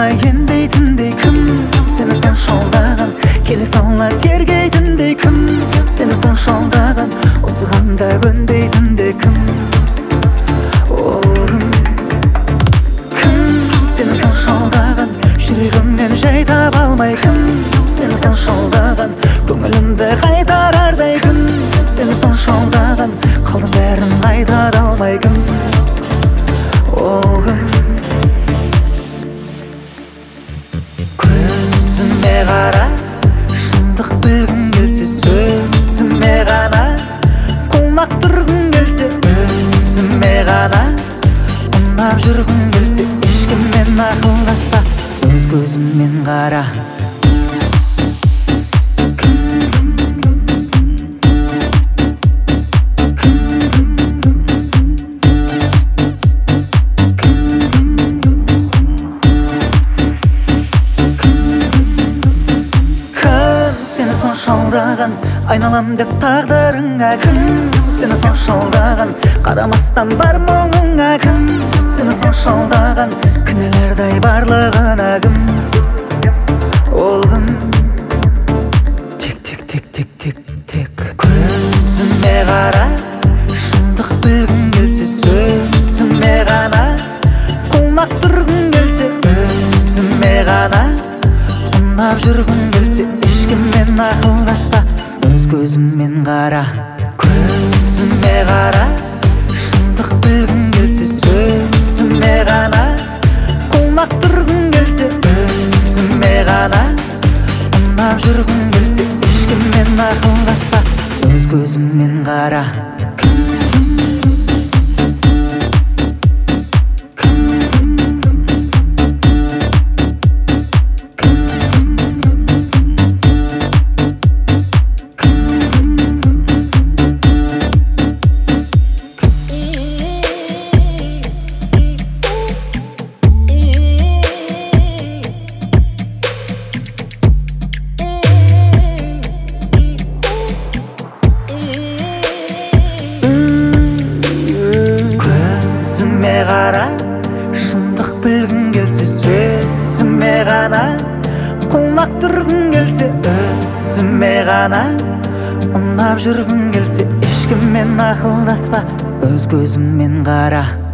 оңай енбейтіндей кім сені сонша алдаған, келе сала тергейтіндей кім сені сонша алдаған, осыған да көнбейтіндей кім, ол кім сені сонша алдаған, жүрегімнен жай таба алмай кім сені сонша алдаған, көңілімді қайтарардай кім сені сонша алдаған, қалдым бәрін айта алмай кім, ол кім. Көзіме қара, шындық білгің келсе, сөзіме ғана құлақ түргің келсе, өзіме ғана ұнап жүргің келсе, ешкіммен ақылдаспа, өз көзіңмен қара. Сені сонша алдаған, айналам деп тағдырыңа кім сені сонша алдаған, қарамастан бар мұңыңа кім сені сонша алдаған, кінәлердай барлығына кім, ол кім. Тек көзіме қара, шындық білгің келсе, сөзіме ғана құлақ түргің келсе, өзіме ғана ұнап жүргің келсе, ешкіммен ақылдаспа, өз көзіңмен қара. Көзіме қара, шындық білгің келсе, сөзіме ғана құлақ түргің келсе, өзіме ғана ұнап жүргің келсе, ешкіммен ақылдаспа, өз көзіңмен қара. Көзіме қара, шындық білгің келсе, сөзіме ғана құлақ түргің келсе, өзіме ғана ұнап жүргің келсе, ешкіммен ақылдаспа, өз көзіңмен қара.